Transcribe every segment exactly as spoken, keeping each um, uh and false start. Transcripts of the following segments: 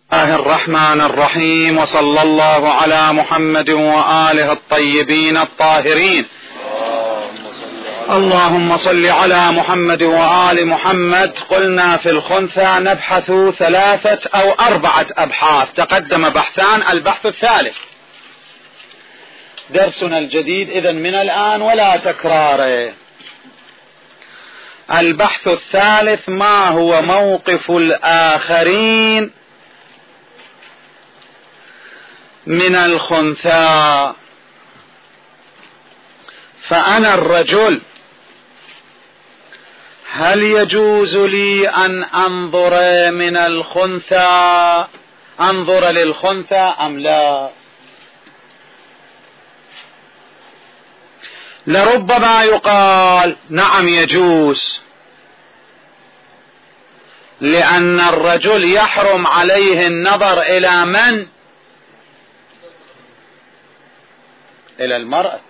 الله الرحمن الرحيم، وصلى الله على محمد وآله الطيبين الطاهرين. اللهم صل على محمد وآل محمد. قلنا في الخنثى نبحث ثلاثة أو أربعة أبحاث، تقدم بحثان، البحث الثالث. درسنا الجديد إذن من الآن ولا تكراره. البحث الثالث: ما هو موقف الآخرين من الخنثى؟ فأنا الرجل، هل يجوز لي أن أنظر من الخنثى أنظر للخنثى أم لا؟ لربما يقال نعم يجوز، لأن الرجل يحرم عليه النظر إلى من؟ إلى المرأة،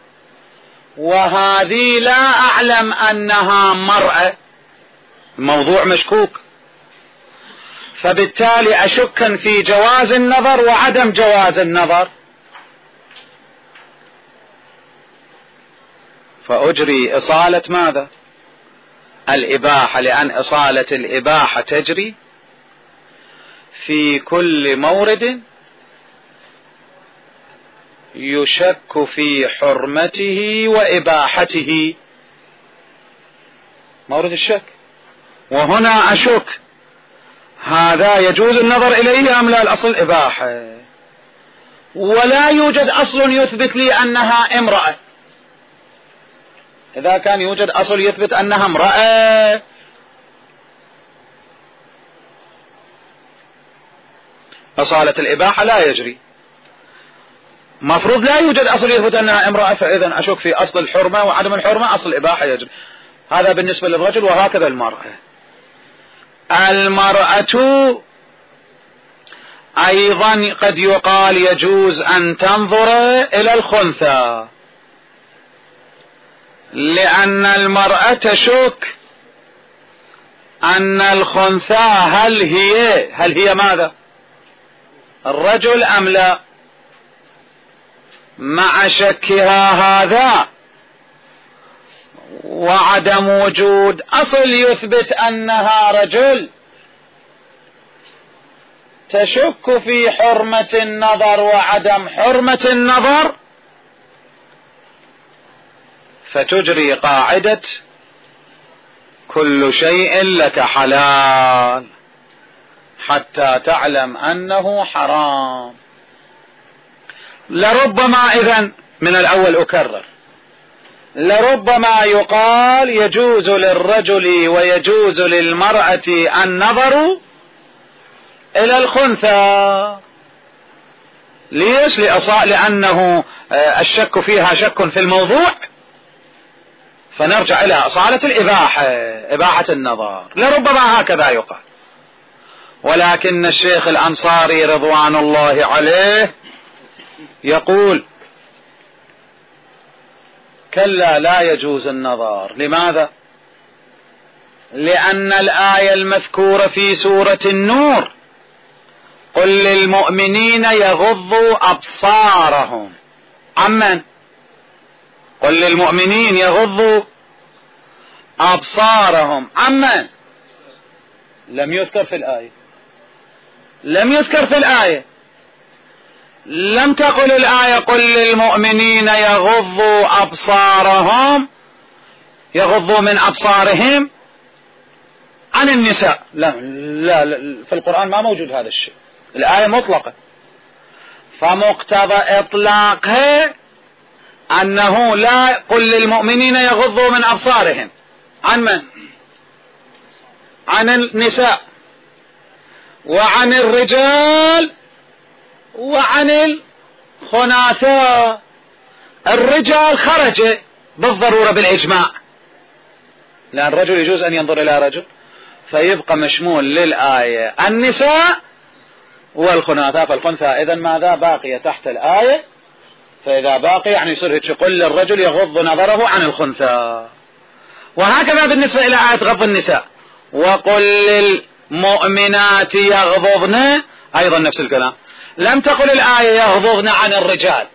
وهذه لا أعلم أنها مرأة، موضوع مشكوك، فبالتالي أشك في جواز النظر وعدم جواز النظر، فأجري إصالة ماذا؟ الإباحة، لأن إصالة الإباحة تجري في كل مورد يشك في حرمته وإباحته، مورد الشك، وهنا أشك هذا يجوز النظر إليه أم لا؟ الأصل إباحة، ولا يوجد أصل يثبت لي أنها امرأة. إذا كان يوجد أصل يثبت أنها امرأة إصالة الإباحة لا يجري. مفروض لا يوجد أصل يثبت أنها امرأة، فإذا أشك في أصل الحرمة وعدم الحرمة، أصل الإباحة يجري. هذا بالنسبة للرجل، وهكذا المرأة. المرأة أيضا قد يقال يجوز أن تنظر إلى الخنثى، لأن المرأة تشك أن الخنثى هل هي هل هي ماذا؟ الرجل أم لا؟ مع شكها هذا وعدم وجود أصل يثبت أنها رجل، تشك في حرمة النظر وعدم حرمة النظر، فتجري قاعدة كل شيء لك حلال حتى تعلم أنه حرام. لربما إذن من الأول أكرر، لربما يقال يجوز للرجل ويجوز للمرأة النظر إلى الخنثى. ليش؟ لأنه الشك فيها شك في الموضوع، فنرجع إلى أصالة الإباحة، إباحة النظر. لربما هكذا يقال، ولكن الشيخ الأنصاري رضوان الله عليه يقول كلا، لا يجوز النظر. لماذا؟ لأن الآية المذكورة في سورة النور: قل للمؤمنين يغضوا أبصارهم. عمن؟ قل للمؤمنين يغضوا أبصارهم. عمن؟ لم يذكر في الآية، لم يذكر في الآية، لم تقل الآية قل للمؤمنين يغضوا أبصارهم، يغضوا من أبصارهم عن النساء. لا, لا, لا في القرآن ما موجود هذا الشيء، الآية مطلقة، فمقتضى إطلاقها أنه لا قل للمؤمنين يغضوا من أبصارهم. عن من؟ عن النساء وعن الرجال وعن الخناثاء. الرجال خرج بالضرورة بالإجماع، لأن الرجل يجوز أن ينظر إلى رجل، فيبقى مشمول للآية النساء والخناثاء. فالخنثى إذن ماذا؟ باقية تحت الآية، فإذا باقي يعني يصير قل للرجل يغض نظره عن الخنثى. وهكذا بالنسبة إلى آية غض النساء: وقل للمؤمنات يغضضن أيضا نفس الكلام. لم تقل الآية يغضضن عن الرجال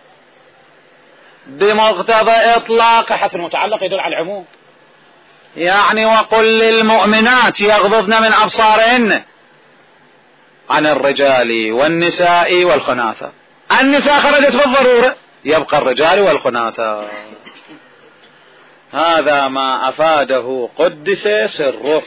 بمقتضى إطلاق حذف المتعلق يدل على العموم، يعني وقل للمؤمنات يغضضن من أبصارهن عن الرجال والنساء والخناثة. النساء خرجت بالضرورة، يبقى الرجال والخناثة. هذا ما أفاده قدس سره.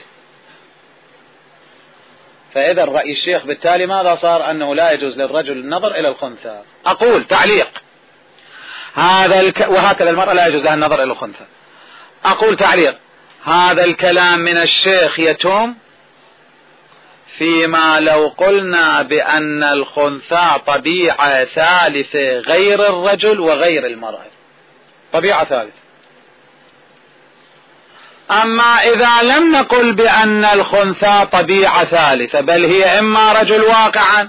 فإذا رأي الشيخ بالتالي ماذا صار؟ أنه لا يجوز للرجل النظر إلى الخنثى. أقول تعليق هذا الك... وهكذا المرأة لا يجوز لها النظر إلى الخنثى. أقول تعليق هذا الكلام من الشيخ يتم فيما لو قلنا بأن الخنثى طبيعة ثالثة غير الرجل وغير المرأة، طبيعة ثالثة. أما إذا لم نقل بأن الخنثى طبيعة ثالثة بل هي إما رجل واقعا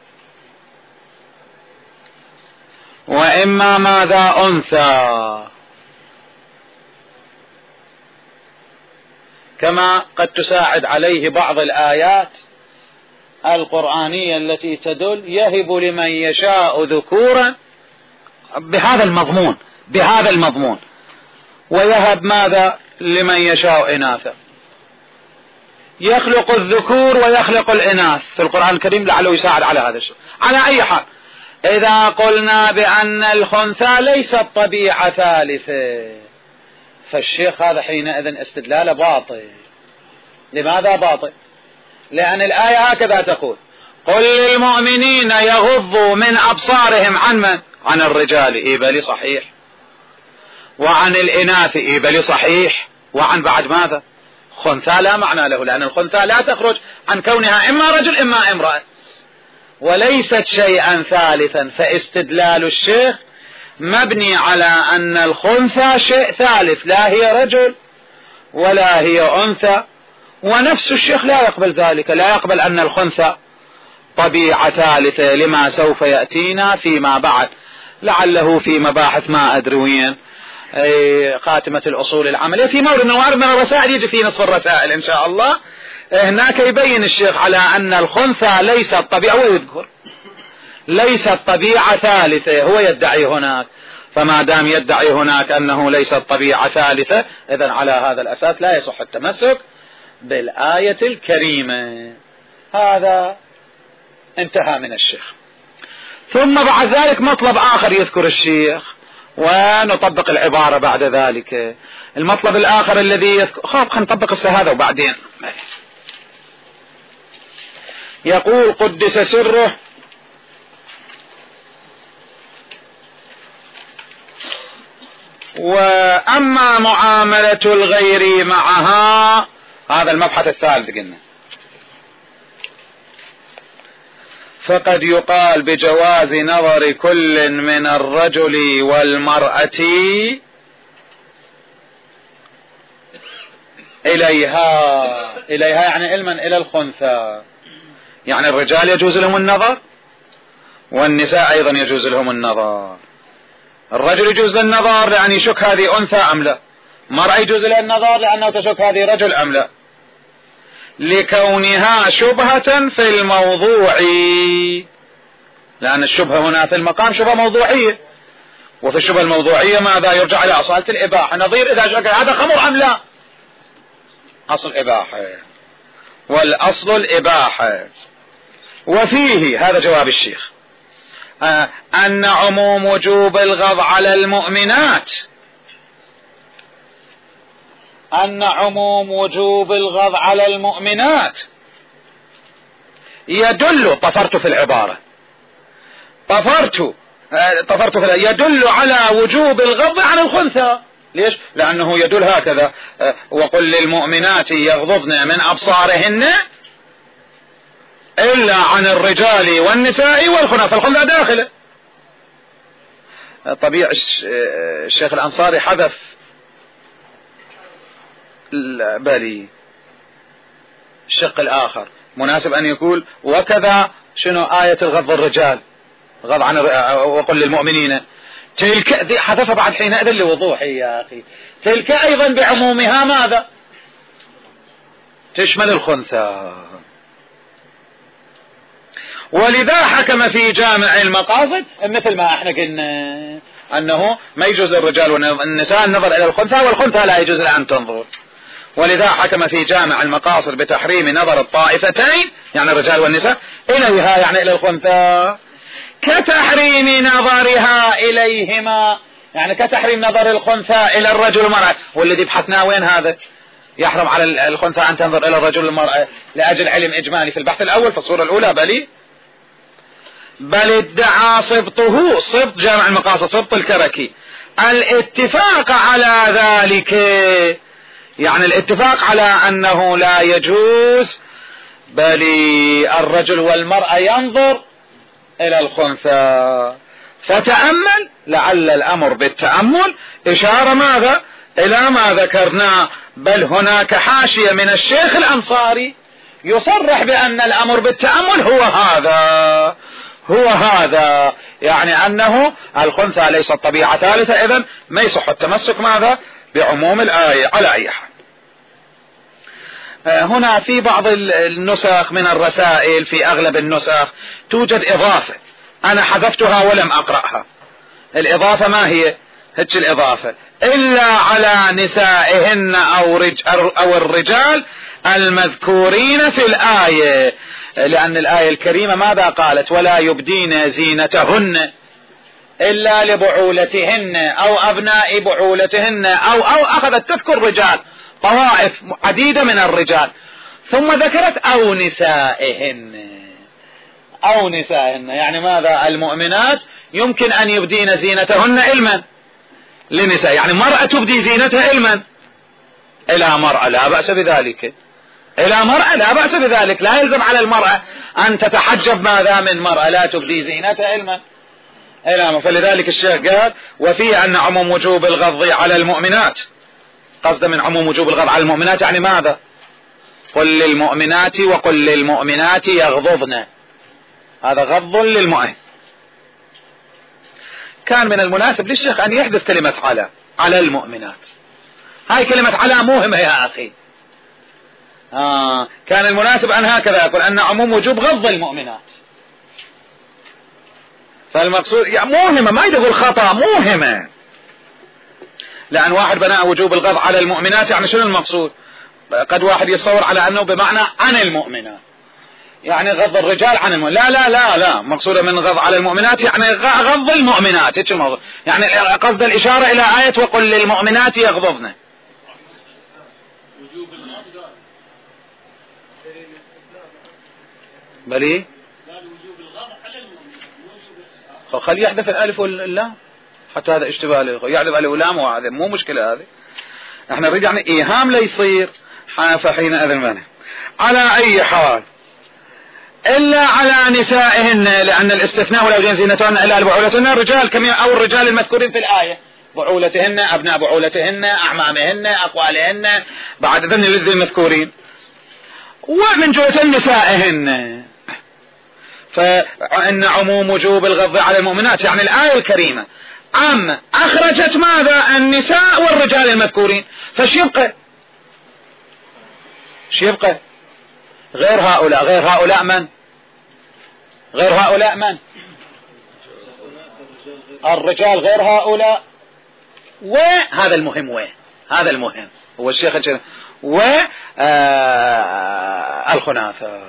وإما ماذا أنثى، كما قد تساعد عليه بعض الآيات القرآنية التي تدل يهب لمن يشاء ذكورا بهذا المضمون بهذا المضمون ويهب ماذا لمن يشاء إناثا، يخلق الذكور ويخلق الإناث في القرآن الكريم لعله يساعد على هذا الشيء. على أي حال إذا قلنا بأن الخنثى ليست طبيعة ثالثة فالشيخ هذا حينئذ استدلال باطل. لماذا باطل؟ لأن الآية هكذا تقول قل للمؤمنين يغضوا من أبصارهم عن من؟ عن الرجال، إيه بلي صحيح، وعن الإناث، إيه بلي صحيح، وعن بعد ماذا؟ خنثى لا معنى له، لأن الخنثى لا تخرج عن كونها إما رجل إما امرأة وليست شيئا ثالثا. فاستدلال الشيخ مبني على أن الخنثى شيء ثالث، لا هي رجل ولا هي أنثى، ونفس الشيخ لا يقبل ذلك، لا يقبل أن الخنثى طبيعة ثالثة لما سوف يأتينا فيما بعد، لعله في مباحث ما أدري وين خاتمة الأصول العملية في مورد من الموارد من الرسائل، يجي في نصف الرسائل إن شاء الله. هناك يبين الشيخ على أن الخنثى ليست طبيعة، هو يذكر ليست طبيعة ثالثة، هو يدعي هناك، فما دام يدعي هناك أنه ليست طبيعة ثالثة إذن على هذا الأساس لا يصح التمسك بالآية الكريمة. هذا انتهى من الشيخ. ثم بعد ذلك مطلب آخر يذكر الشيخ ونطبق العبارة بعد ذلك. المطلب الآخر الذي يذكر خاب خلينا نطبق هذا وبعدين يقول قدس سره وأما معاملة الغير معها، هذا المبحث الثالث قلنا، فقد يقال بجواز نظر كل من الرجل والمرأة إليها إليها يعني علما إلى الخنثى، يعني الرجال يجوز لهم النظر والنساء أيضا يجوز لهم النظر. الرجل يجوز له النظر لأن يشك هذه أنثى أم لا، مرأة يجوز لها النظر لأنه تشك هذه رجل أم لا، لكونها شبهة في الموضوع، لأن الشبهة هنا في المقام شبهة موضوعية، وفي الشبهة الموضوعية ماذا يرجع إلى أصالة الإباحة، نظير إذا شك هذا خمر أم لا، أصل إباحة، والأصل الإباحة. وفيه هذا جواب الشيخ آه أن عموم وجوب الغض على المؤمنات أن عموم وجوب الغض على المؤمنات يدل، طفرت في العبارة طفرت آه طفرت في يدل على وجوب الغض عن الخنثى. ليش؟ لأنه يدل هكذا آه وقل للمؤمنات يغضضن من أبصارهن إلا عن الرجال والنساء والخنثى، فالخنثى داخله. طبيعي الشيخ الأنصاري حذف بالي الشق الآخر، مناسب أن يقول وكذا شنو آية الغض الرجال غض عن وقل للمؤمنين، تلك حذف بعد حينئذ لوضوحه يا أخي، تلك أيضا بعمومها ماذا تشمل الخنثى. ولذا حكم في جامع المقاصد مثل ما احنا قلنا انه ما يجوز للرجال والنساء النظر الى الخنثى، والخنثى لا يجوز لها ان تنظر. ولذا حكم في جامع المقاصد بتحريم نظر الطائفتين يعني الرجال والنساء اليها يعني الى الخنثى، كتحريم نظرها اليهما يعني كتحريم نظر الخنثى الى الرجل والمرأة. والذي بحثناه وين هذا؟ يحرم على الخنثى ان تنظر الى الرجل والمرأة لاجل علم اجمالي في البحث الاول في الصورة الاولى. بل بل ادعى سبطه، سبط جامع المقاصد سبط الكركي، الاتفاق على ذلك، يعني الاتفاق على انه لا يجوز بل الرجل والمرأة ينظر الى الخنثى. فتأمل، لعل الامر بالتأمل اشارة ماذا؟ الى ما ذكرنا. بل هناك حاشية من الشيخ الانصاري يصرح بان الامر بالتأمل هو هذا هو هذا يعني انه الخنثى ليست طبيعة ثالثة، اذن ما يصح التمسك ماذا؟ بعموم الآية. على اي حال هنا في بعض النسخ من الرسائل، في اغلب النسخ توجد اضافة انا حذفتها ولم اقرأها. الاضافة ما هي؟ هج الاضافة الا على نسائهن او, رج أو الرجال المذكورين في الآية، لان الآية الكريمة ماذا قالت؟ ولا يبدين زينتهن الا لبعولتهن او ابناء بعولتهن او او اخذت تذكر رجال طوائف عديدة من الرجال، ثم ذكرت او نسائهن او نسائهن يعني ماذا؟ المؤمنات يمكن ان يبدين زينتهن علما لنساء، يعني مرأة تبدي زينتها علما الى مرأة لا بأس بذلك، الى مرأة لا بأس بذلك، لا يلزم على المرأة ان تتحجب ماذا من مرأة لا تبدي زينتها علما الى. فلذلك الشيخ قال وفيه ان عموم وجوب الغض على المؤمنات، قصد من عموم وجوب الغض على المؤمنات يعني ماذا؟ قل للمؤمنات وقل للمؤمنات يغضضن، هذا غض للمؤمن. كان من المناسب للشيخ ان يحذف كلمة على على المؤمنات، هاي كلمة على مهمة يا اخي. آه كان المناسب ان هكذا يقول ان عموم وجوب غض المؤمنات، فالمقصود يعني مهمة، ما يقول خطأ، مهمة، لان واحد بناء وجوب الغض على المؤمنات يعني شنو المقصود؟ قد واحد يتصور على انه بمعنى عن المؤمنات يعني غض الرجال عن المؤمنات، لا لا لا لا، مقصودة من غض على المؤمنات يعني غض المؤمنات، ايش الموضوع؟ يعني قصد الاشارة الى آية وقل للمؤمنات يغضضن. بلي خلي يحذف الالف واللام حتى هذا اشتباه له، يحذف الف واللام وهذا مو مشكلة، هذه احنا نريد يعني ايهام لا يصير فحينئذ منه. على اي حال الا على نسائهن، لان الاستثناء ولا يبدين زينتهن الا لبعولتهن الرجال كما او الرجال المذكورين في الايه، بعولتهن ابناء بعولتهن اعمامهن اقوالهن بعد ذن المذكورين، ومن جهة نسائهن. فان عموم وجوب الغض على المؤمنات يعني الايه الكريمه عم اخرجت ماذا؟ النساء والرجال المذكورين، فش يبقى؟ ش يبقى؟ غير هؤلاء. غير هؤلاء من؟ غير هؤلاء من؟ الرجال غير هؤلاء، وهذا المهم، وين هذا المهم هو الشيخ الجنة و آه الخناثة.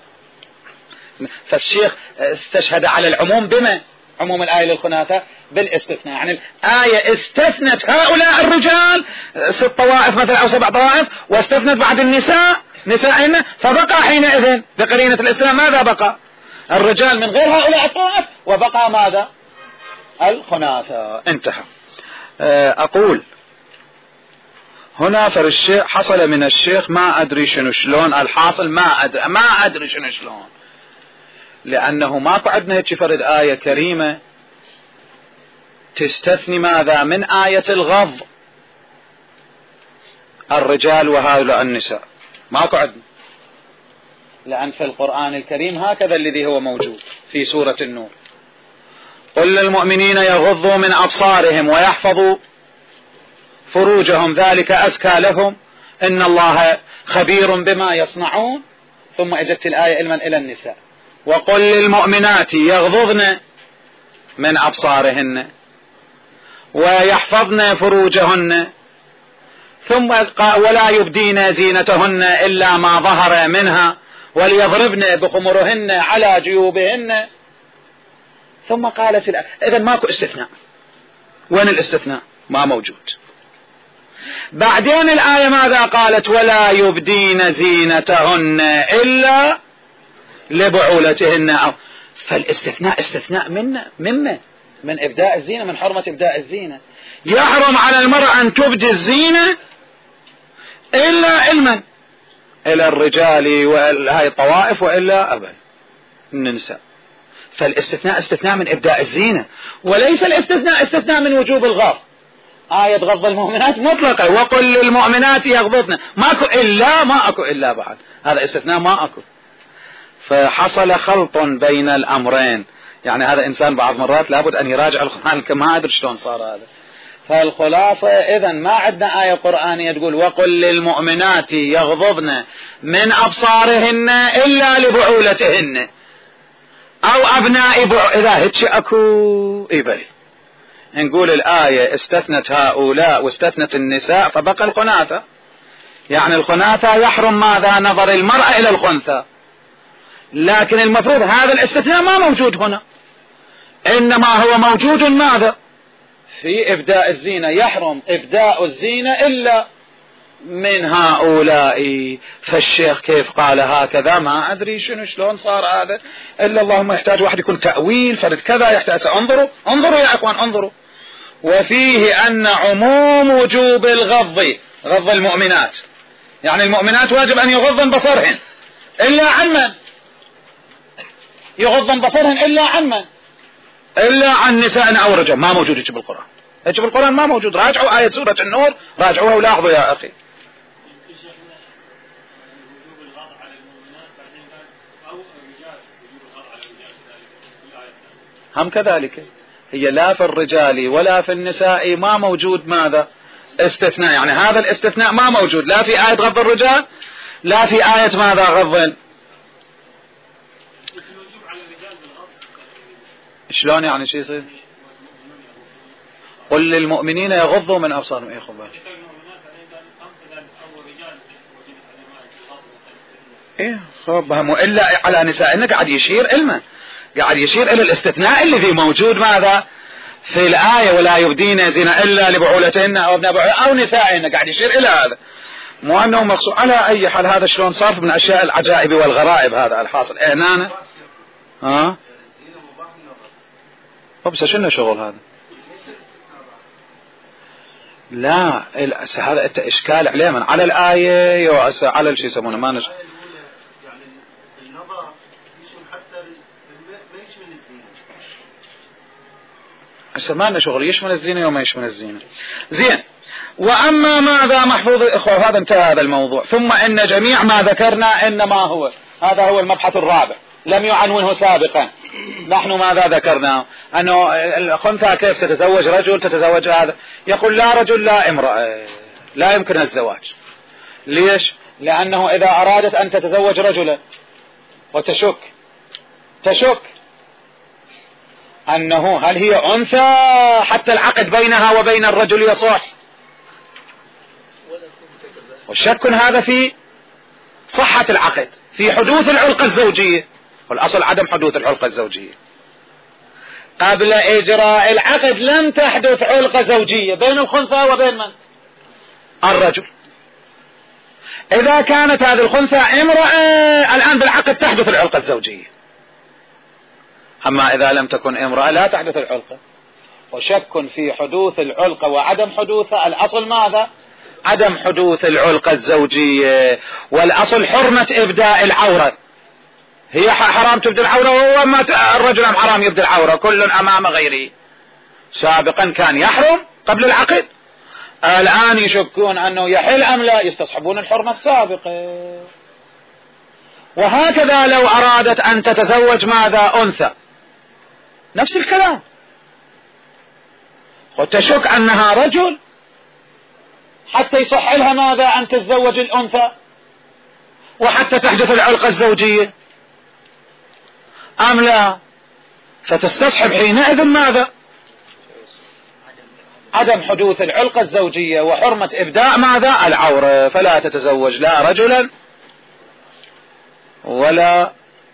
فالشيخ استشهد على العموم بما؟ عموم الآية للخناثة بالاستثناء، يعني الآية استثنت هؤلاء الرجال ست طوائف مثلا أو سبع طوائف، واستثنت بعد النساء نسائهن، فبقى حينئذ بقرينة الاستثناء ماذا بقى؟ الرجال من غير هؤلاء الطوائف، وبقى ماذا؟ الخناثة. انتهى. أقول هنا فالشيخ حصل من الشيخ ما أدري شنو شلون، الحاصل ما أدري ما أدري شنو شلون، لأنه ما قعدنا هيك فرد آية كريمة تستثني ماذا؟ من آية الغض الرجال وهؤلاء النساء، ما قعدنا، لأن في القرآن الكريم هكذا الذي هو موجود في سورة النور، قل للمؤمنين يغضوا من أبصارهم ويحفظوا فروجهم ذلك أزكى لهم إن الله خبير بما يصنعون، ثم أجت الآية علما إلى النساء وقل للمؤمنات يغضضن من أبصارهن ويحفظن فروجهن، ثم ولا يبدين زينتهن إلا ما ظهر منها وليضربن بخمرهن على جيوبهن. ثم قالت الآية إذن ماكو استثناء. وين الاستثناء؟ ما موجود. بعدين الآية ماذا قالت؟ ولا يبدين زينتهن إلا لبعولتهن أو. فالاستثناء استثناء من مما من إبداء الزينة، من حرمة إبداء الزينة. يحرم على المرأة أن تبدي الزينة إلا علما إلى الرجال وهاي الطوائف، وإلا أبدا من النساء. فالاستثناء استثناء من إبداء الزينة، وليس الاستثناء استثناء من وجوب الغض. آية غض المؤمنات مطلقة، وقل للمؤمنات يغضضن، ماكو إلا، ما أكو إلا بعد، هذا استثناء ما أكو. فحصل خلط بين الأمرين. يعني هذا إنسان بعض مرات لابد أن يراجع القرآن، ما أدري شلون صار هذا. فالخلاصة إذن ما عندنا آية قرآنية تقول وقل للمؤمنات يغضضن من أبصارهن إلا لبعولتهن أو أبناء بعول. إذا هيك أكو إبلي نقول الآية استثنت هؤلاء واستثنت النساء، فبقى الخناثة. يعني الخناثة يحرم ماذا؟ نظر المرأة إلى الخنثى. لكن المفروض هذا الاستثناء ما موجود هنا، إنما هو موجود ماذا؟ في إبداء الزينة. يحرم إبداء الزينة إلا من هؤلاء. فالشيخ كيف قال هكذا ما أدري شنو شلون صار هذا، إلا اللهم يحتاج واحد يكون تأويل فرد كذا يحتاج. انظروا انظروا يا أخوان انظروا. وفيه أن عموم وجوب الغض، غض المؤمنات، يعني المؤمنات واجب أن يغضن بصرهن إلا عن من؟ يغضن بصرهن إلا عن من؟ إلا عن نساء أو رجال. ما موجود يجب القرآن، يجب القرآن ما موجود. راجعوا آية سورة النور، راجعوها ولاحظوا يا أخي. هم كذلك هي لا في الرجال ولا في النساء ما موجود ماذا؟ استثناء. يعني هذا الاستثناء ما موجود لا في آية غض الرجال لا في آية ماذا؟ غض. شلون يعني شو يصير؟ قل للمؤمنين يغضوا من أبصارهم. ايه خبر ايه خبهم إلا على نسائنا. قاعد يشير علما، قاعد يشير إلى الاستثناء اللي في موجود ماذا؟ في الآية ولا يبدين زينة إلا لبعولتهن أو ابناء بعولتهن أو نسائهن. قاعد يشير إلى هذا، مو أنه مقصود. على أي حال هذا شلون صار من أشياء العجائب والغرائب هذا الحاصل. إيه نانا ها بس شنو شغل هذا؟ لا هذا انت اشكال عليه من على الآية على الشيء يسمونه ما نش. يعني النظر يشمل حتى ما يشمل الزينة. هسه ما لنا شغل يشمل الزينة وما يشمل الزينة. زين. وأما ماذا محفوظ إخوة هذا انتهى هذا الموضوع. ثم إن جميع ما ذكرنا إنما هو هذا هو المبحث الرابع لم يعنونه سابقا. نحن ماذا ذكرنا؟ أنه الخنثى كيف تتزوج رجل تتزوج هذا، يقول لا رجل لا امرأة لا يمكن الزواج. ليش؟ لأنه إذا أرادت أن تتزوج رجلا وتشك تشك أنه هل هي أنثى حتى العقد بينها وبين الرجل يصح، والشك هذا في صحة العقد، في حدوث العلاقة الزوجية، والأصل عدم حدوث العلاقة الزوجية. قبل إجراء العقد لم تحدث علاقة زوجية بين الخنثى وبين من؟ الرجل. إذا كانت هذه الخنثى امرأة الآن بالعقد تحدث العلاقة الزوجية. أما إذا لم تكن امرأة لا تحدث العلاقة. وشك في حدوث العلاقة وعدم حدوثها، الأصل ماذا؟ عدم حدوث العلاقة الزوجية. والأصل حرمة إبداء العورة. هي حرام تبدي العورة وهو ما الرجل حرام يبدي العورة، كل أمام غيره. سابقا كان يحرم قبل العقد، الآن يشكون أنه يحل أم لا، يستصحبون الحرمة السابقة. وهكذا لو أرادت أن تتزوج ماذا؟ أنثى، نفس الكلام، وتشك أنها رجل حتى يصح لها ماذا؟ أن تتزوج الأنثى وحتى تحدث العلاقة الزوجية. أم لا؟ فتستصحب حينئذ ماذا؟ عدم حدوث العلقة الزوجية وحرمة إبداء ماذا؟ العورة، فلا تتزوج لا رجلا ولا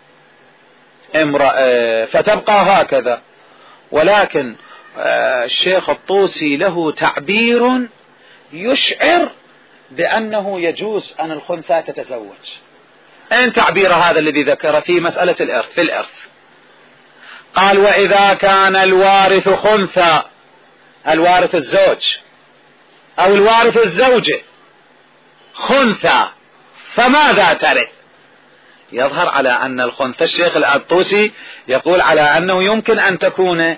امرأة، فتبقى هكذا. ولكن الشيخ الطوسي له تعبير يشعر بأنه يجوز أن الخنثى تتزوج. أين تعبير هذا الذي ذكر في مسألة الإرث؟ في الإرث قال: وإذا كان الوارث خنثى، الوارث الزوج أو الوارث الزوجة خنثى، فماذا ترث؟ يظهر على أن الخنثى، الشيخ الطوسي يقول على أنه يمكن أن تكون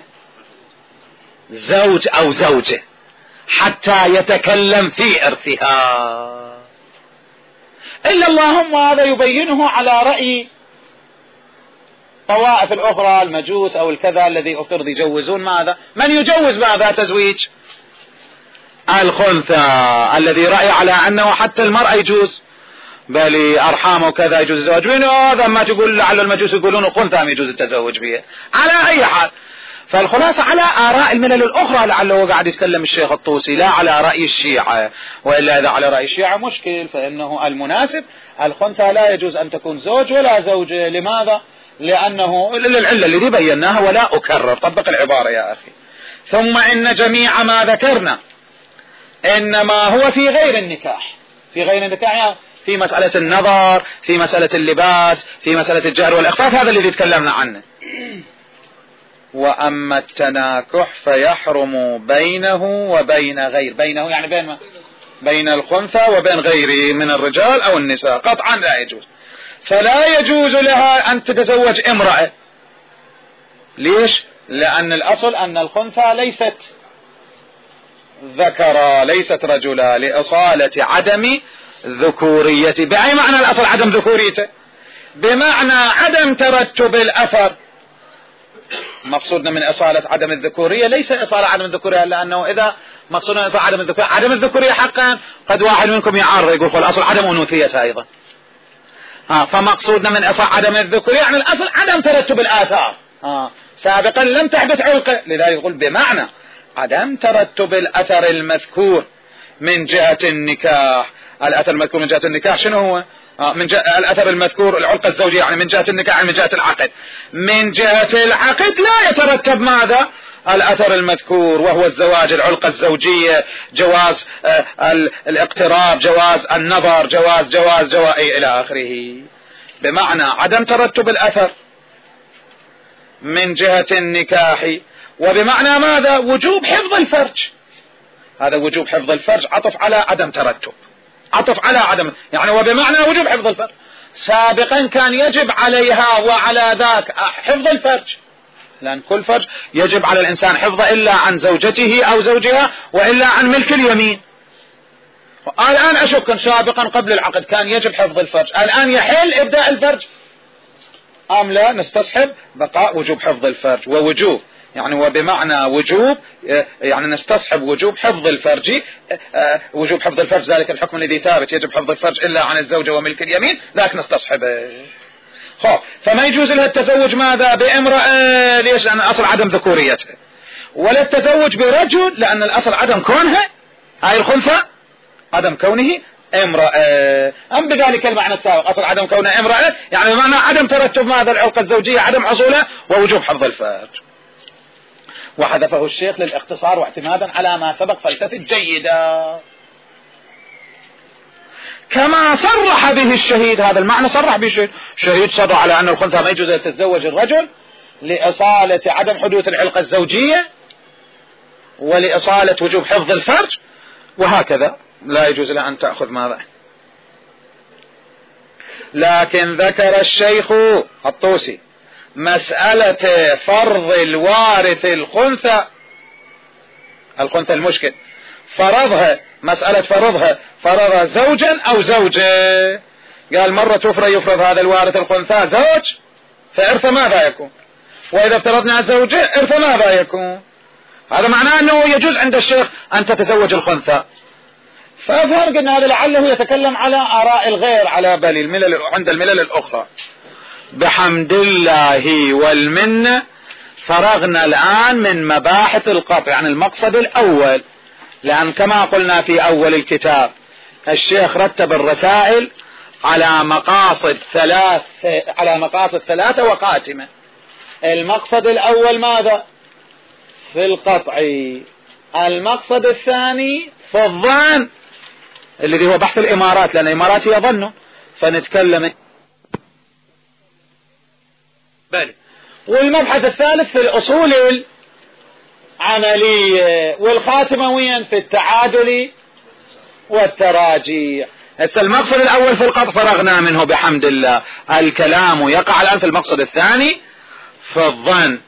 زوج أو زوجة حتى يتكلم في إرثها، إلا اللهم هذا يبينه على رأي طوائف الأخرى، المجوس أو الكذا الذي أفترض يجوزون ماذا؟ من يجوز ماذا؟ تزويج الخنثى، الذي رأي على أنه حتى المرأة يجوز، بل أرحام وكذا يجوز الزواج منه. هذا ما تقول لعل المجوس يقولون خنثى ما يجوز التزوج به. على أي حال، فالخلاصة على آراء الملل الأخرى لعله قاعد يتكلم الشيخ الطوسي، لا على رأي الشيعة. وإلا إذا على رأي الشيعة مشكل، فإنه المناسب الخنثى لا يجوز أن تكون زوج ولا زوجة. لماذا؟ لأنه للعلة التي بيناها ولا أكرر، طبق العبارة يا أخي. ثم إن جميع ما ذكرنا إنما هو في غير النكاح، في غير النكاح في مسألة النظر، في مسألة اللباس، في مسألة الجهر والإخفاء، هذا الذي تكلمنا عنه. وأما التناكح فيحرم بينه وبين غير، بينه يعني بين بين الخنثى وبين غيره من الرجال أو النساء قطعا لا يجوز. فلا يجوز لها أن تتزوج امرأة. ليش؟ لأن الأصل أن الخنثى ليست ذكرا ليست رجلا، لإصالة عدم ذكوريته. بأي معنى الأصل عدم ذكوريته؟ بمعنى عدم ترتب الأثر. مقصودنا من إصالة عدم الذكورية ليس إصالة عدم الذكورية، لأنه إذا مقصودنا إصالة عدم الذكورية، عدم الذكورية حقا قد واحد منكم يعارض يقول خل الأصل عدم أنوثيتها أيضا. ها فمقصودنا من إصالة عدم الذكورية يعني الأصل عدم ترتب الآثار. ها سابقا لم تحدث علقة، لذلك يقول بمعنى عدم ترتب الأثر المذكور من جهة النكاح. الأثر المذكور من جهة النكاح شنو هو؟ من جهة الأثر المذكور العلقة الزوجية، يعني من جهة النكاح، من جهة العقد. من جهة العقد لا يترتب ماذا؟ الأثر المذكور، وهو الزواج، العلقة الزوجية، جواز الاقتراب، جواز النظر، جواز جواز جواز إلى آخره. بمعنى عدم ترتب الأثر من جهة النكاح، وبمعنى ماذا؟ وجوب حفظ الفرج. هذا وجوب حفظ الفرج عطف على عدم ترتب، عطف على عدم، يعني وبمعنى وجوب حفظ الفرج. سابقا كان يجب عليها وعلى ذاك حفظ الفرج، لأن كل فرج يجب على الإنسان حفظه إلا عن زوجته أو زوجها وإلا عن ملك اليمين. الآن أشك سابقا قبل العقد كان يجب حفظ الفرج، الآن يحل إبداء الفرج أم لا؟ نستصحب بقاء وجوب حفظ الفرج. ووجوب يعني وبمعنى وجوب يعني نستصحب وجوب حفظ الفرج، وجوب حفظ الفرج ذلك الحكم الذي ثابت يجب حفظ الفرج إلا عن الزوجة وملك اليمين، لكن نستصحبه. خب فما يجوز لها التزوج ماذا؟ بامرأة. ليش؟ لأن الأصل عدم ذكوريتها. ولا التزوج برجل لأن الأصل عدم كونها، هاي الخنثى عدم كونه امرأة. أم بذلك المعنى السابق أصل عدم كونها امرأة يعني بمعنى عدم ترتب ماذا؟ العلقة الزوجية، عدم حصولها، ووجوب حفظ الفرج. وحذفه الشيخ للاختصار واعتمادا على ما سبق، فلسفة جيدة. كما صرح به الشهيد، هذا المعنى صرح به الشهيد. الشهيد صرح على أن الخنثى ما يجوز تتزوج الرجل لإصالة عدم حدوث العلقة الزوجية ولإصالة وجوب حفظ الفرج، وهكذا لا يجوز لها أن تأخذ ماذا. لكن ذكر الشيخ الطوسي مسألة فرض الوارث الخنثى، الخنثى المشكل فرضها، مسألة فرضها فرضها زوجا أو زوجة. قال مرة أخرى يفرض هذا الوارث الخنثى زوج، فإرث ماذا يكون؟ وإذا افترضنا زوجة إرث ماذا يكون؟ هذا معناه أنه يجوز عند الشيخ أن تتزوج الخنثى. فأفهم أن هذا لعله يتكلم على آراء الغير على بل الملل عند الملل الأخرى. بحمد الله والمنة فرغنا الآن من مباحث القطع، يعني المقصد الأول، لأن كما قلنا في أول الكتاب الشيخ رتب الرسائل على مقاصد ثلاث على مقاصد ثلاثة وخاتمة. المقصد الأول ماذا؟ في القطع. المقصد الثاني في الظن الذي هو بحث الإمارات، لأن الإمارات هي ظنه، فنتكلم بل. والمبحث الثالث في الأصول العملية، والخاتمة وين؟ في التعادل والتراجيح. المقصد الأول في القطع فرغنا منه بحمد الله. الكلام يقع الآن في المقصد الثاني في الظن.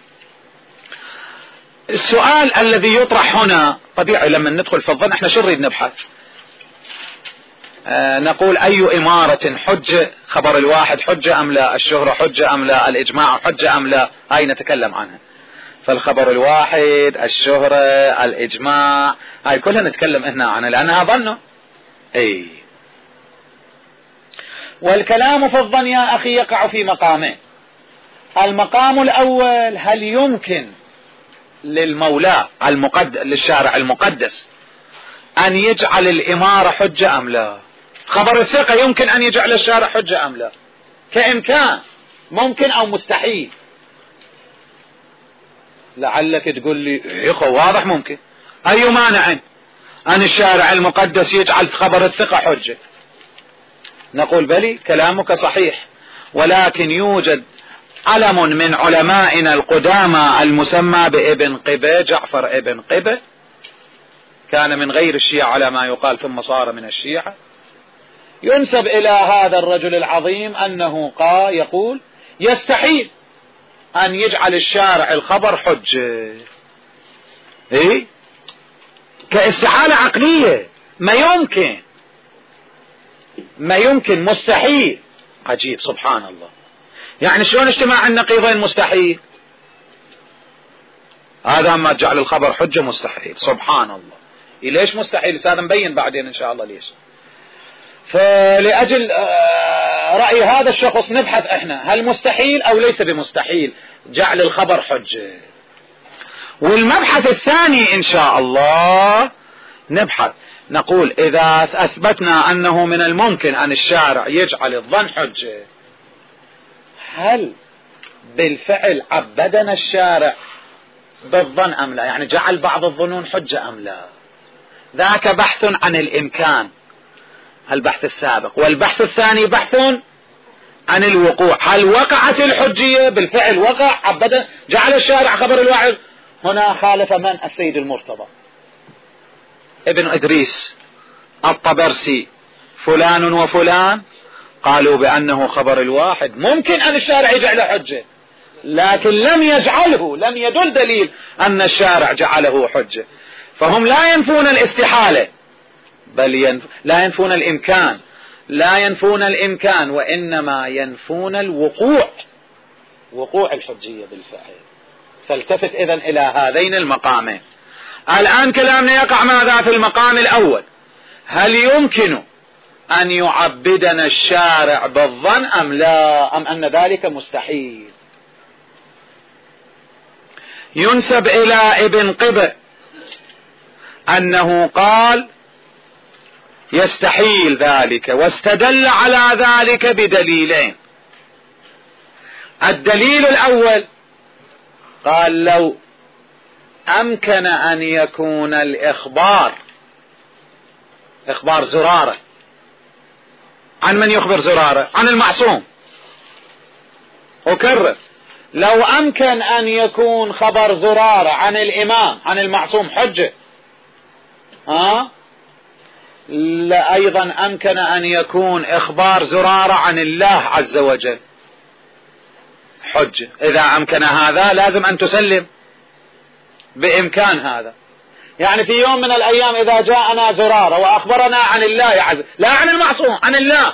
السؤال الذي يطرح هنا طبيعي لما ندخل في الظن احنا شو نريد نبحث؟ آه نقول أي إمارة حجة؟ خبر الواحد حجة أم لا؟ الشهرة حجة أم لا؟ الإجماع حجة أم لا؟ هاي نتكلم عنها. فالخبر الواحد، الشهرة، الإجماع، هاي كلها نتكلم هنا عنها لأنها ظنه. اي والكلام في الظن يا أخي يقع في مقامين. المقام الأول، هل يمكن للمولى المقدس للشارع المقدس أن يجعل الإمارة حجة أم لا؟ خبر الثقة يمكن أن يجعل الشارع حجة أم لا؟ كإمكان ممكن أو مستحيل؟ لعلك تقول لي يا أخو واضح ممكن. أي مانع أن الشارع المقدس يجعل خبر الثقة حجة؟ نقول بلي كلامك صحيح، ولكن يوجد علم من علمائنا القدامى المسمى بابن قبة، جعفر ابن قبة، كان من غير الشيعة على ما يقال ثم صار من الشيعة، ينسب إلى هذا الرجل العظيم أنه قال يقول يستحيل أن يجعل الشارع الخبر حجة. إيه؟ كاستحالة عقلية، ما يمكن ما يمكن مستحيل. عجيب سبحان الله. يعني شلون اجتماع النقيضين مستحيل؟ هذا ما جعل الخبر حجة مستحيل. سبحان الله. ليش مستحيل؟ هذا مبين بعدين إن شاء الله ليش. فلأجل رأي هذا الشخص نبحث احنا هل مستحيل أو ليس بمستحيل جعل الخبر حجة. والمبحث الثاني إن شاء الله نبحث نقول إذا أثبتنا أنه من الممكن أن الشارع يجعل الظن حجة، هل بالفعل عبدنا الشارع بالظن أم لا؟ يعني جعل بعض الظنون حجة أم لا؟ ذاك بحث عن الإمكان، البحث السابق. والبحث الثاني بحث عن الوقوع، هل وقعت الحجية بالفعل؟ وقع عبدا جعل الشارع خبر الواحد. هنا خالف من؟ السيد المرتضى، ابن إدريس، الطبرسي، فلان وفلان، قالوا بأنه خبر الواحد ممكن أن الشارع يجعله حجة، لكن لم يجعله، لم يدل دليل أن الشارع جعله حجة. فهم لا ينفون الاستحالة، بل ينف... لا ينفون الإمكان، لا ينفون الإمكان وإنما ينفون الوقوع، وقوع الحجية بالفعل. فالتفت إذن إلى هذين المقامين. الآن كلامنا يقع ماذا؟ في المقام الأول، هل يمكن أن يعبدنا الشارع بالظن أم لا، أم أن ذلك مستحيل؟ ينسب إلى ابن قبة أنه قال يستحيل ذلك، واستدل على ذلك بدليلين. الدليل الأول قال لو أمكن أن يكون الإخبار، إخبار زرارة، عن من يخبر زرارة؟ عن المعصوم. أكرر، لو أمكن أن يكون خبر زرارة عن الإمام عن المعصوم حجة، ها؟ لا أيضا أمكن أن يكون إخبار زرارة عن الله عز وجل حجة. إذا أمكن هذا لازم أن تسلم بإمكان هذا. يعني في يوم من الأيام إذا جاءنا زرارة وأخبرنا عن الله عز، لا عن المعصوم، عن الله،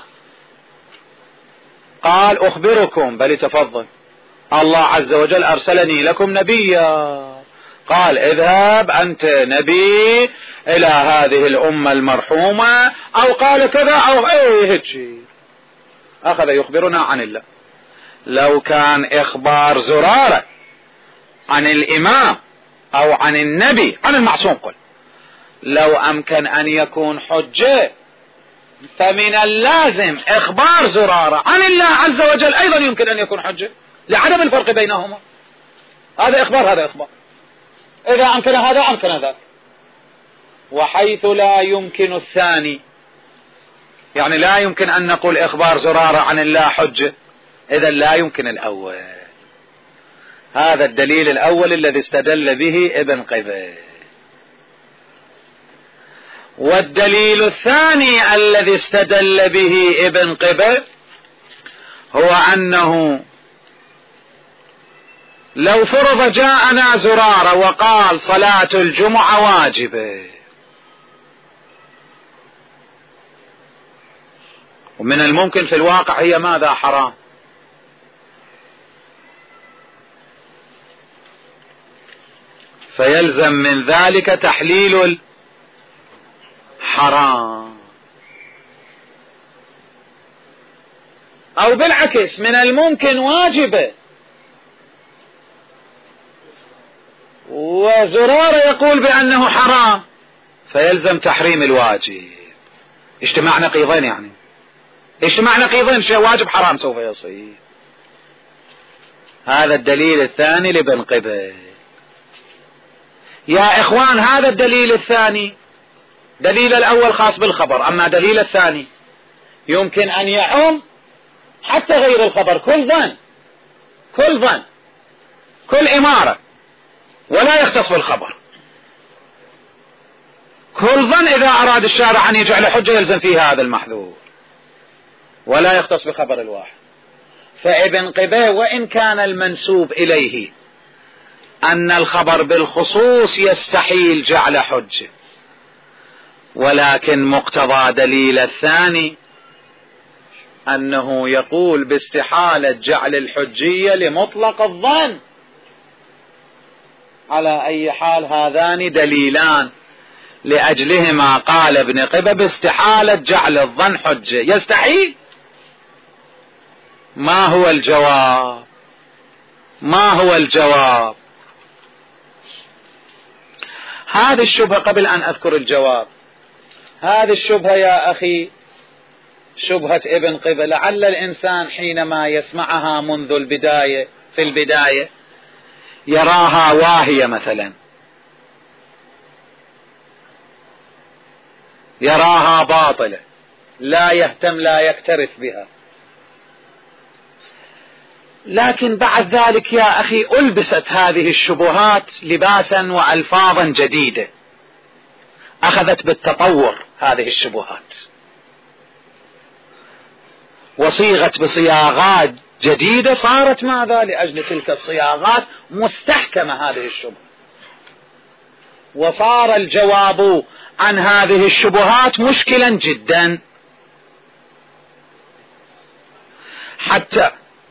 قال أخبركم، بل تفضل، الله عز وجل أرسلني لكم نبيا، قال اذهب أنت نبي إلى هذه الأمة المرحومة، أو قال كذا أو إيه هيك، أخذ يخبرنا عن الله. لو كان إخبار زرارة عن الإمام أو عن النبي عن المعصوم قل لو أمكن أن يكون حجة فمن اللازم إخبار زرارة عن الله عز وجل أيضا يمكن أن يكون حجة لعدم الفرق بينهما. هذا إخبار هذا إخبار، إذا أمكن هذا أمكن ذاك. وحيث لا يمكن الثاني، يعني لا يمكن أن نقول إخبار زرارة عن الله حجة، إذا لا يمكن الأول. هذا الدليل الأول الذي استدل به ابن قبيل. والدليل الثاني الذي استدل به ابن قبيل هو أنه لو فرض جاءنا زرارة وقال صلاة الجمعة واجبة، ومن الممكن في الواقع هي ماذا؟ حرام، فيلزم من ذلك تحليل الحرام. أو بالعكس من الممكن واجبة وزرارة يقول بأنه حرام، فيلزم تحريم الواجب. اجتماع نقيضين، يعني اجتماع نقيضين، شيء واجب حرام سوف يصير. هذا الدليل الثاني لابن قبيل. يا إخوان هذا الدليل الثاني، دليل الأول خاص بالخبر، أما دليل الثاني يمكن أن يعم حتى غير الخبر، كل ظن كل ظن كل إمارة، ولا يختص بالخبر. كل ظن إذا أراد الشارع أن يجعل حجة يلزم فيها هذا المحذور، ولا يختص بخبر الواحد. فابن قبيل وإن كان المنسوب إليه أن الخبر بالخصوص يستحيل جعل حجة، ولكن مقتضى دليل الثاني أنه يقول باستحالة جعل الحجية لمطلق الظن. على أي حال هذان دليلان لأجلهما قال ابن قبيل باستحالة جعل الظن حجة. يستحيل. ما هو الجواب؟ ما هو الجواب؟ هذه الشبهة قبل أن أذكر الجواب، هذه الشبهة يا أخي شبهة ابن قبيل، لعل الإنسان حينما يسمعها منذ البداية في البداية يراها واهية، مثلا يراها باطلة، لا يهتم لا يكترث بها. لكن بعد ذلك يا أخي ألبست هذه الشبهات لباسا وألفاظا جديدة، أخذت بالتطور هذه الشبهات وصيغت بصياغات جديدة، صارت ماذا؟ لأجل تلك الصياغات مستحكمة هذه الشبهة، وصار الجواب عن هذه الشبهات مشكلا جدا، حتى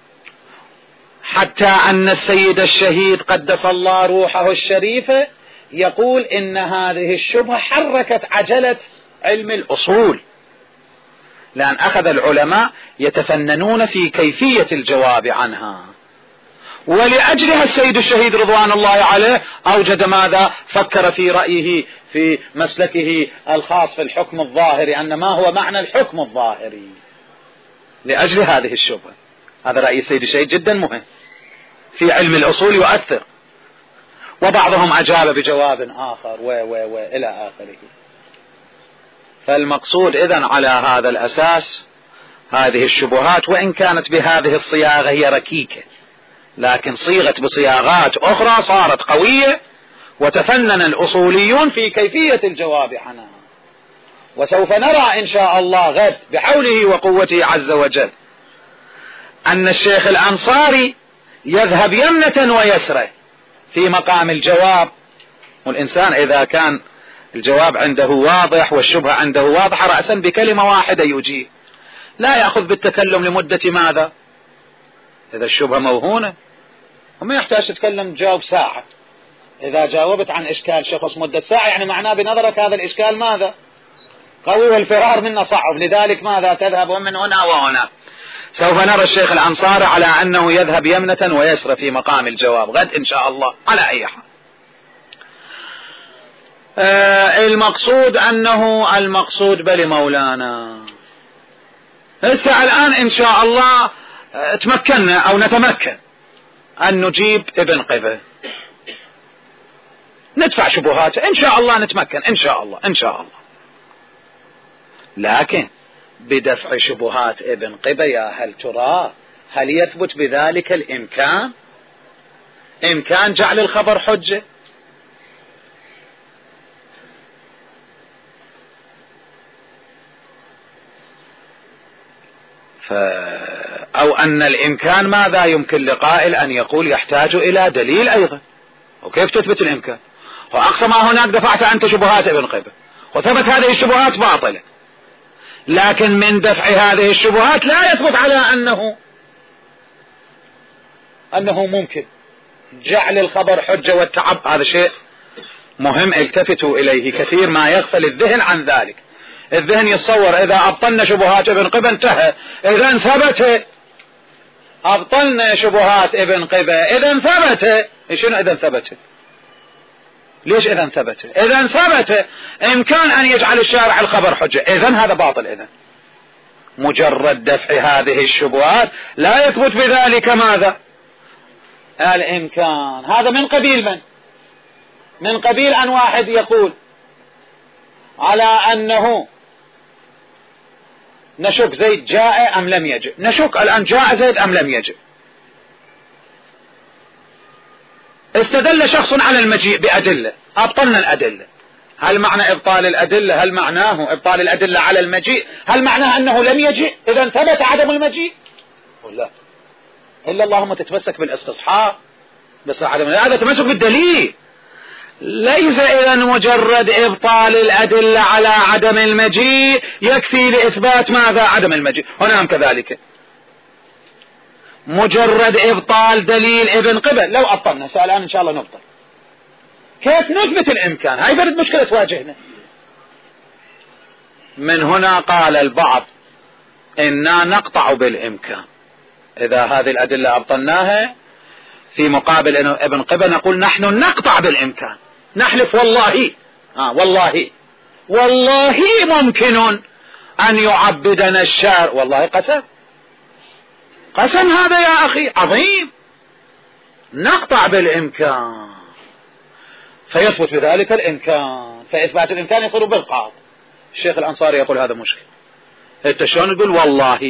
حتى أن السيد الشهيد قدس الله روحه الشريفة يقول إن هذه الشبهة حركت عجلة علم الأصول، لأن أخذ العلماء يتفننون في كيفية الجواب عنها، ولأجلها السيد الشهيد رضوان الله عليه أوجد ماذا؟ فكر في رأيه في مسلكه الخاص في الحكم الظاهري، أن ما هو معنى الحكم الظاهري لأجل هذه الشبهة. هذا رأي السيد الشهيد جدا مهم في علم الأصول يؤثر، وبعضهم أجاب بجواب آخر و و و إلى آخره. فالمقصود إذن على هذا الأساس هذه الشبهات وإن كانت بهذه الصياغة هي ركيكة، لكن صيغت بصياغات أخرى صارت قوية، وتفنن الأصوليون في كيفية الجواب عنها. وسوف نرى إن شاء الله غد بحوله وقوته عز وجل أن الشيخ الأنصاري يذهب يمنة ويسرة في مقام الجواب. والإنسان إذا كان الجواب عنده واضح والشبهة عنده واضحة رأسا بكلمة واحدة يجيب، لا يأخذ بالتكلم لمدة ماذا؟ إذا الشبهة موهونة وما يحتاج تتكلم جاوب ساعة. إذا جاوبت عن إشكال شخص مدة ساعة يعني معناه بنظرك هذا الإشكال ماذا؟ قوي، والفرار منه صعب، لذلك ماذا؟ تذهب من هنا وهنا. سوف نرى الشيخ الأنصاري على أنه يذهب يمنة ويسرى في مقام الجواب غد إن شاء الله. على أي حال آه المقصود أنه المقصود بل مولانا. هسه الآن إن شاء الله آه تمكنا أو نتمكن أن نجيب ابن قبة، ندفع شبهاته إن شاء الله، نتمكن إن شاء الله إن شاء الله. لكن بدفع شبهات ابن قبة يا هل ترى هل يثبت بذلك الإمكان، إمكان جعل الخبر حجة؟ ف... أو أن الإمكان ماذا يمكن لقائل أن يقول يحتاج إلى دليل أيضا. وكيف تثبت الإمكان؟ وأقصى ما هناك دفعت أنت شبهات ابن قبة وثبت هذه الشبهات باطلة، لكن من دفع هذه الشبهات لا يثبت على أنه أنه ممكن جعل الخبر حجة والتعب. هذا شيء مهم التفتوا إليه، كثير ما يغفل الذهن عن ذلك. الذهن يتصور إذا أبطلنا شبهات ابن قبة انتهى، إذا ثبت أبطلنا شبهات ابن قبة إذا ثبت. شنو إذا ثبت؟ ليش إذا ثبت؟ إذا ثبت إمكان أن يجعل الشارع الخبر حجة، إذا هذا باطل. إذا مجرد دفع هذه الشبهات لا يثبت بذلك ماذا؟ الإمكان. هذا من قبيل من؟ من قبيل أن واحد يقول على أنه نشك زيد جاء أم لم يجئ، نشك الآن جاء زيد أم لم يجئ. استدل شخص على المجيء بأدلة، أبطلنا الأدلة. هل معنى إبطال الأدلة هل معناه إبطال الأدلة على المجيء؟ هل معناه أنه لم يجئ إذا ثبت عدم المجيء؟ لا، إلا اللهم تتمسك بالاستصحاب، بس عدم هذا تمسك بالدليل. ليس إذا مجرد إبطال الأدلة على عدم المجيء يكفي لإثبات ماذا؟ عدم المجيء. هنا هم كذلك، مجرد إبطال دليل ابن قبة لو أبطلنا سؤال الآن إن شاء الله نبطل، كيف نثبت الإمكان؟ هاي فرد مشكلة تواجهنا. من هنا قال البعض إنا نقطع بالإمكان، إذا هذه الأدلة أبطلناها في مقابل ابن قبة نقول نحن نقطع بالإمكان، نحلف والله آه والله والله ممكن أن يعبدنا الشارع. والله قسم، قسم هذا يا أخي عظيم. نقطع بالإمكان فيثبت بذلك الإمكان، فإثبات الإمكان يصير بالقاط. الشيخ الأنصاري يقول هذا مشكل. أنت شلون تقول والله؟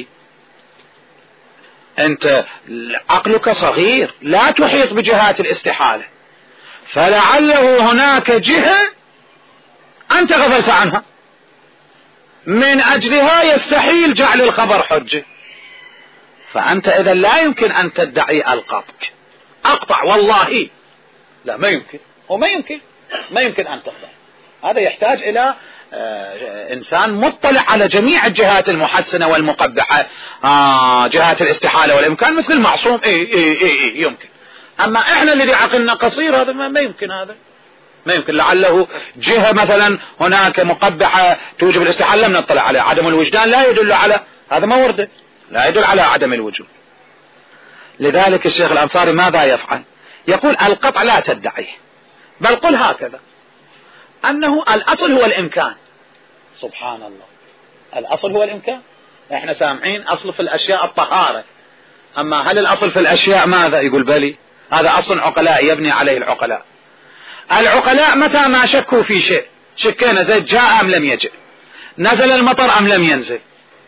أنت عقلك صغير، لا تحيط بجهات الاستحالة، فلعله هناك جهة أنت غفلت عنها من أجلها يستحيل جعل الخبر حجة، فأنت إذا لا يمكن أن تدعي القطع. أقطع والله لا، ما يمكن، وما يمكن ما يمكن أن تقطع. هذا يحتاج إلى آه إنسان مطلع على جميع الجهات المحسنة والمقبحة، آه جهات الاستحالة والإمكان، مثل المعصوم إيه إيه إيه إيه يمكن. أما إحنا الذي عقلنا قصير هذا ما يمكن، هذا ما يمكن. لعله جهة مثلا هناك مقبحة توجب الاستحالة لم نطلع على عدم الوجدان، لا يدل على هذا، ما ورده، لا يدل على عدم الوجود. لذلك الشيخ الأنصاري ماذا يفعل؟ يقول القطع لا تدعيه، بل قل هكذا أنه الأصل هو الإمكان. سبحان الله، الأصل هو الإمكان. احنا سامعين أصل في الأشياء الطهارة، أما هل الأصل في الأشياء ماذا؟ يقول بلي، هذا أصل عقلاء يبني عليه العقلاء. العقلاء متى ما شكوا في شيء، شكينا زيد جاء أم لم يجئ، نزل المطر أم لم ينزل،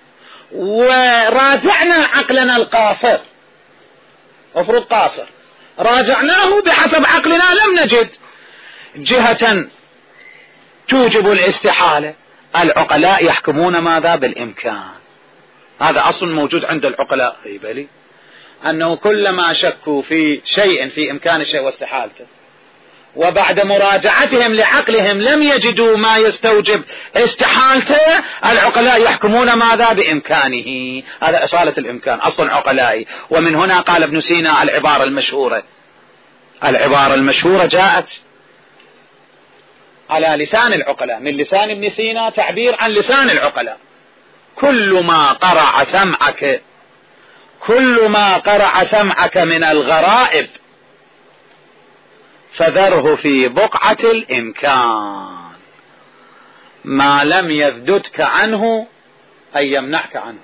وراجعنا عقلنا القاصر، افرض قاصر، راجعناه بحسب عقلنا لم نجد جهة توجب الاستحالة. العقلاء يحكمون ماذا؟ بالإمكان. هذا أصل موجود عند العقلاء في بالي، أنه كلما شكوا في شيء في إمكان الشيء واستحالته، وبعد مراجعتهم لعقلهم لم يجدوا ما يستوجب استحالته، العقلاء يحكمون ماذا؟ بإمكانه. هذا إصالة الإمكان، أصل عقلائي. ومن هنا قال ابن سينا العبارة المشهورة، العبارة المشهورة جاءت على لسان العقلاء، من لسان ابن سينا، تعبير عن لسان العقلاء: كل ما قرع سمعك كل ما قرع سمعك من الغرائب فذره في بقعة الإمكان ما لم يذدك عنه أي يمنعك عنه.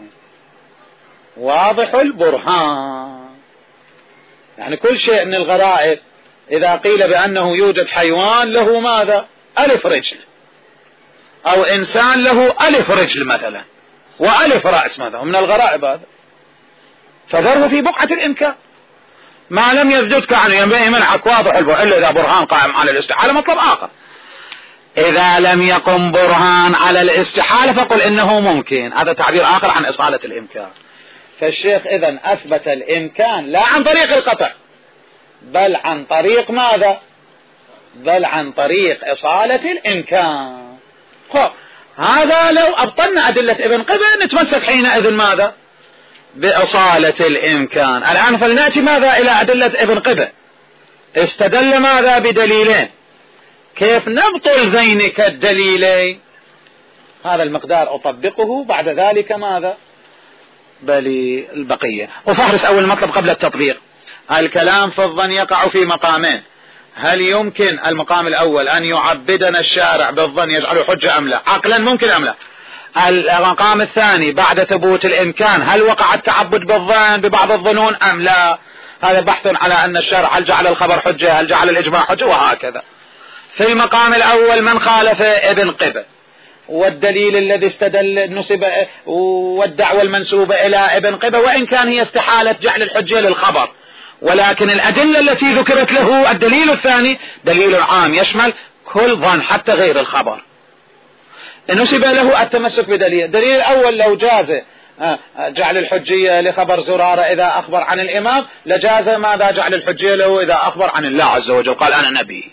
واضح البرهان. يعني كل شيء من الغرائب إذا قيل بأنه يوجد حيوان له ماذا؟ ألف رجل، أو إنسان له ألف رجل مثلا وألف رأس مثلا، من الغرائب هذا، فذره في بقعة الإمكان ما لم يثبتك عنه يمنعك. واضح البرهان. إلا إذا برهان قائم على الاستحالة مطلب آخر. إذا لم يقم برهان على الاستحالة فقل إنه ممكن، هذا تعبير آخر عن إصالة الإمكان. فالشيخ إذن أثبت الإمكان لا عن طريق القطع بل عن طريق ماذا؟ بل عن طريق إصالة الإمكان. هذا لو أبطلنا أدلة ابن قبل نتمسك حينئذ ماذا؟ بإصالة الإمكان. الآن فلنأتي ماذا إلى أدلة ابن قبل. استدل ماذا؟ بدليلين. كيف نبطل ذينك الدليلين؟ هذا المقدار أطبقه، بعد ذلك ماذا؟ بل البقية. وفهرس أول مطلب قبل التطبيق. الكلام في الظن يقع في مقامين. هل يمكن المقام الأول أن يعبدنا الشارع بالظن يجعله حجة أم لا؟ عقلا ممكن أم لا؟ المقام الثاني بعد ثبوت الإمكان هل وقع التعبد بالظن ببعض الظنون أم لا؟ هذا بحث على أن الشارع هل جعل الخبر حجة هل جعل الإجماع حجة وهكذا. في المقام الأول من خالف ابن قبل والدليل الذي استدل نسب والدعوة المنسوبة إلى ابن قبل وإن كان هي استحالة جعل الحجة للخبر، ولكن الأدلة التي ذكرت له الدليل الثاني دليل عام يشمل كل ظن حتى غير الخبر. نسب له التمسك بدليل. الدليل الأول لو جاز جعل الحجية لخبر زرارة إذا أخبر عن الإمام لجاز ماذا جعل الحجية له إذا أخبر عن الله عز وجل قال أنا نبي.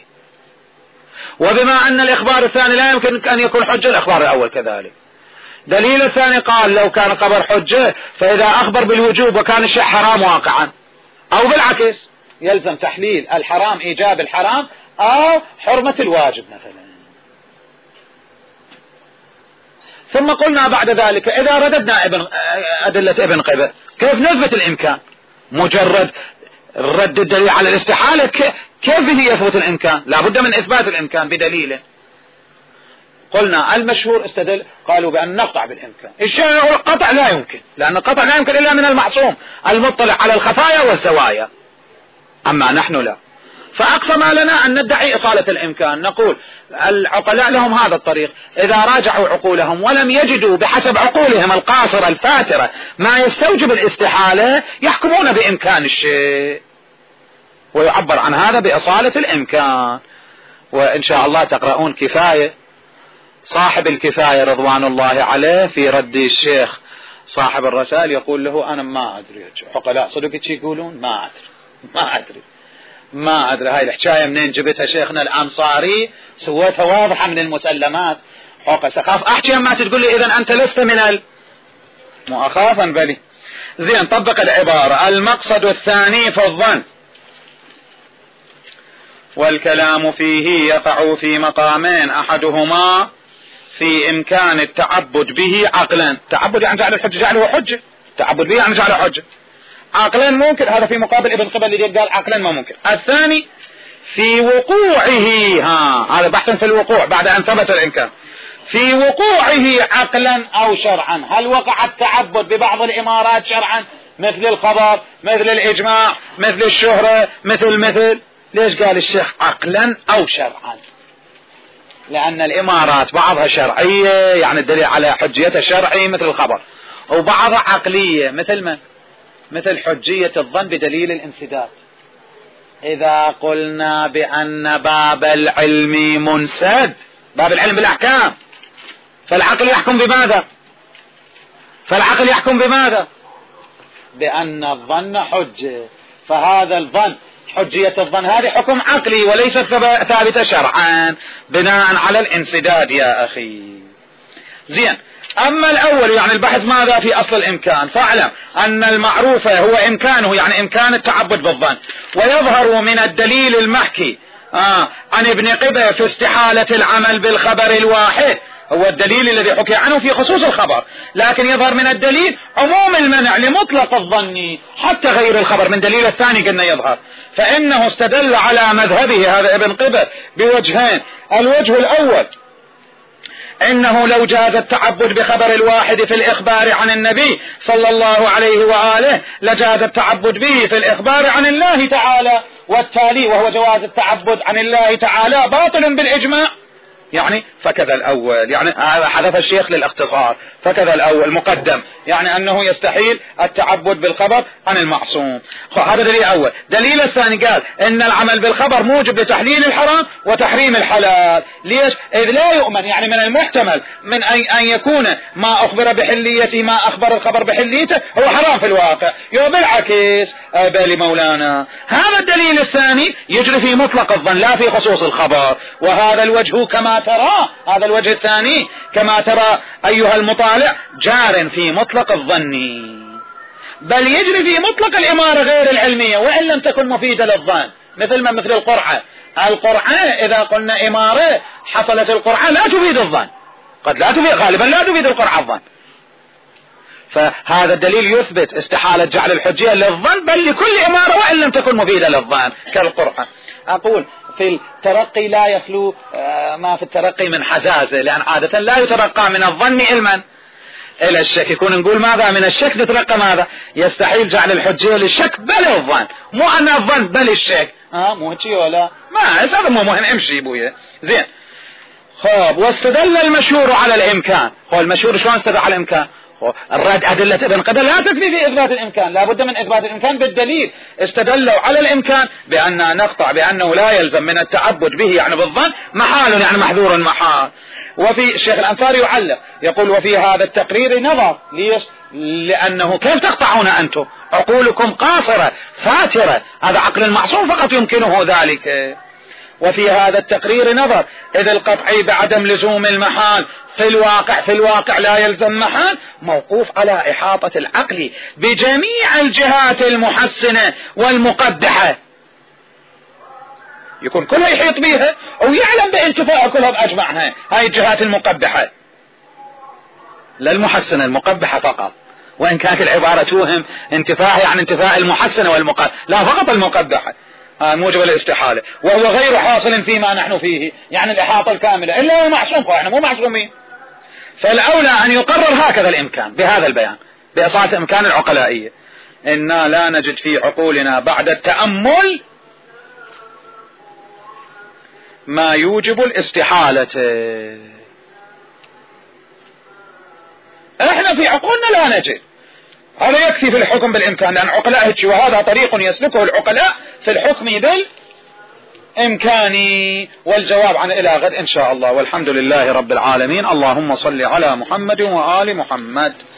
وبما أن الإخبار الثاني لا يمكن أن يكون حجة الإخبار الأول كذلك. دليل الثاني قال لو كان خبر حجة فإذا أخبر بالوجوب وكان الشيء حرام واقعا، أو بالعكس يلزم تحليل الحرام إيجاب الحرام أو حرمة الواجب مثلا. ثم قلنا بعد ذلك إذا رددنا ابن أدلة ابن قبل كيف نثبت الإمكان؟ مجرد رد الدليل على الاستحالة كيف به يثبت الإمكان؟ لا بد من إثبات الإمكان بدليل. قلنا المشهور استدل قالوا بأن نقطع بالإمكان. الشيء القطع لا يمكن، لأن القطع لا يمكن إلا من المعصوم المطلع على الخفايا والزوايا، أما نحن لا. فأقصى ما لنا أن ندعي إصالة الإمكان. نقول العقلاء لهم هذا الطريق، إذا راجعوا عقولهم ولم يجدوا بحسب عقولهم القاصرة الفاترة ما يستوجب الاستحالة يحكمون بإمكان الشيء، ويعبر عن هذا بإصالة الإمكان. وإن شاء الله تقرؤون كفاية صاحب الكفاية رضوان الله عليه في رد الشيخ صاحب الرسائل يقول له أنا ما أدري. عقلاء صدق يقولون ما أدري ما أدري ما أدري. هاي الحكاية منين جبتها شيخنا الأنصاري؟ سويتها واضحة من المسلمات. حق سخاف أحكي ما تقول لي إذن أنت لست من المؤخافا بلي. زين طبق العبارة. المقصد الثاني في الظن والكلام فيه يقع في مقامين، أحدهما في إمكان التعبد به عقلا. تعبد يعني جعل الحجة جعله حجة، تعبد به يعني جعله حجة. عقلا ممكن، هذا في مقابل ابن قبل اللي قال عقلا ما ممكن. الثاني في وقوعه، ها هذا بحث في الوقوع بعد أن ثبت الإمكان، في وقوعه عقلا أو شرعا. هل وقع التعبد ببعض الإمارات شرعا مثل الخبر مثل الإجماع مثل الشهرة مثل مثل ليش قال الشيخ عقلا أو شرعا؟ لأن الإمارات بعضها شرعية يعني الدليل على حجيتها شرعي مثل الخبر، وبعضها عقلية مثل من؟ مثل حجية الظن بدليل الانسداد. إذا قلنا بأن باب العلم منسد، باب العلم بالأحكام، فالعقل يحكم بماذا؟ فالعقل يحكم بماذا؟ بأن الظن حجة. فهذا الظن حجية الظن هذه حكم عقلي وليست ثابتة شرعا بناء على الانسداد يا أخي. زين. أما الأول يعني البحث ماذا في أصل الإمكان، فاعلم أن المعروف هو إمكانه يعني إمكان التعبد بالظن، ويظهر من الدليل المحكي آه عن ابن قبة في استحالة العمل بالخبر الواحد هو الدليل الذي حكي عنه في خصوص الخبر، لكن يظهر من الدليل عموم المنع لمطلق الظن حتى غير الخبر. من دليل الثاني قلنا يظهر، فإنه استدل على مذهبه هذا ابن قبل بوجهين. الوجه الأول إنه لو جاز التعبد بخبر الواحد في الإخبار عن النبي صلى الله عليه وآله لجاز التعبد به في الإخبار عن الله تعالى، والتالي وهو جواز التعبد عن الله تعالى باطل بالإجماع. يعني فكذا الأول، يعني حذف الشيخ للاختصار، فكذا الأول مقدم، يعني أنه يستحيل التعبد بالخبر عن المعصوم. هذا دليل أول. دليل الثاني قال إن العمل بالخبر موجب لتحليل الحرام وتحريم الحلال. ليش؟ إذ لا يؤمن، يعني من المحتمل من أن يكون ما أخبر بحليته، ما أخبر الخبر بحليته هو حرام في الواقع، يو بالعكس بالي مولانا. هذا الدليل الثاني يجري في مطلق الظن لا في خصوص الخبر، وهذا الوجه كما ترى، هذا الوجه الثاني كما ترى أيها المطالع جار في مطلق الظن، بل يجري في مطلق الإمارة غير العلمية وإن لم تكن مفيدة للظن، مثل ما مثل القرعة. القرعة إذا قلنا إمارة حصلت القرعة لا تفيد الظن، قد لا تفيد، غالبا لا تفيد القرعة الظن. فهذا الدليل يثبت استحالة جعل الحجية للظن بل لكل إمارة وإن لم تكن مفيدة للظن كالقرعة. أقول في الترقي لا يخلو ما في الترقي من حزازة، لأن عادة لا يترقى من الظن علما إلى الشك. يكون نقول ماذا من الشك تترقى ماذا؟ يستحيل جعل الحجية للشك بل الظن، مو أن الظن بل الشك. ها مو هيك ولا ما هذا مو مهم، امشي بويا زين. خاب واستدل المشهور على الإمكان. هو المشهور شلون استدل على الإمكان؟ الرد أدلة ابن قبل لا تكفي في إثبات الإمكان، لا بد من إثبات الإمكان بالدليل. استدلوا على الإمكان بأن نقطع بأنه لا يلزم من التعبد به يعني بالظن محال، يعني محذور محال. وفي الشيخ الأنصاري يعلق يقول وفي هذا التقرير نظر. ليش؟ لأنه كيف تقطعون أنتم؟ عقولكم قاصرة فاترة، هذا عقل المعصوم فقط يمكنه ذلك. وفي هذا التقرير نظر، إذ القطعي بعدم لزوم المحال في الواقع في الواقع لا يلزم محال موقوف على إحاطة العقل بجميع الجهات المحسنة والمقدحة، يكون كلها يحيط بها ويعلم بانتفاء كلها بأجمعها. هاي الجهات المقدحة لا المحسنة، المقبحة فقط، وإن كانت العبارة توهم انتفاء يعني انتفاء المحسنة والمقبحة، لا فقط المقبحة موجب الاستحالة، وهو غير حاصل فيما نحن فيه، يعني الإحاطة الكاملة إلا هو معصوم، فإحنا مو معصومين. فالأولى أن يقرر هكذا الإمكان بهذا البيان بإصالة إمكان العقلائية. إنا لا نجد في عقولنا بعد التأمل ما يوجب الاستحالة. إحنا في عقولنا لا نجد، هذا يكفي في الحكم بالإمكان، لأن عقلاء هيك، وهذا طريق يسلكه العقلاء في الحكم بالإمكان. والجواب عن إلى غد إن شاء الله، والحمد لله رب العالمين. اللهم صل على محمد وآل محمد.